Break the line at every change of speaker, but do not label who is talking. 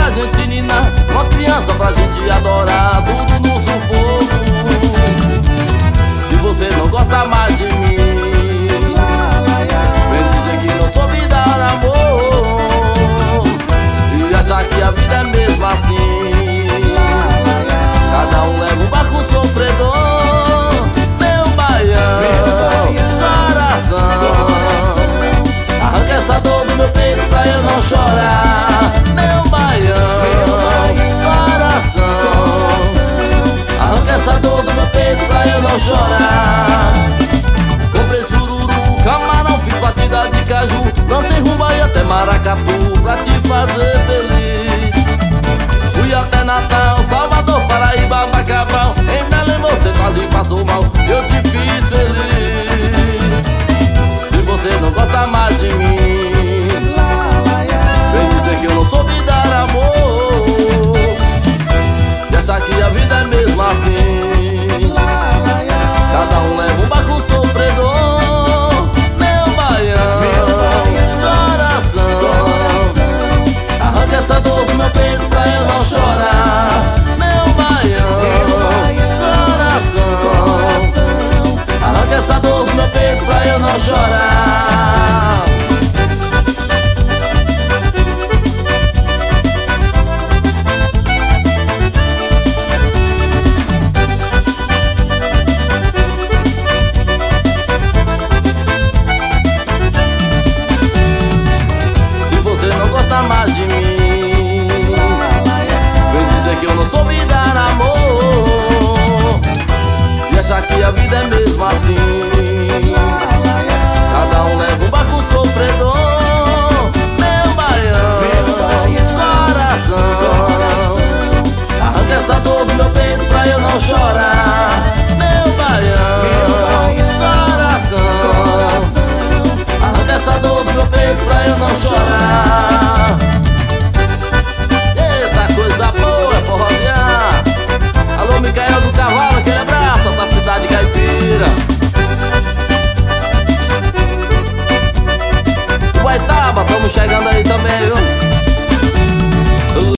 pra gente ninar, uma criança pra gente adorar, tudo no sufoco. E você não gosta mais de mim, vem dizer que não soube dar amor e achar que a vida é mesmo assim. Cada um leva um barco sofredor, meu baião, coração, arranca essa dor do meu peito pra eu não chorar. Meu baião, coração, arranca essa dor do meu peito pra eu não chorar. Comprei sururu, camarão, fiz batida de caju, lancei rumba e até maracatu pra te fazer feliz. Fui até Natal, Salvador, Paraíba, Bacabal, em Belém você quase passou mal.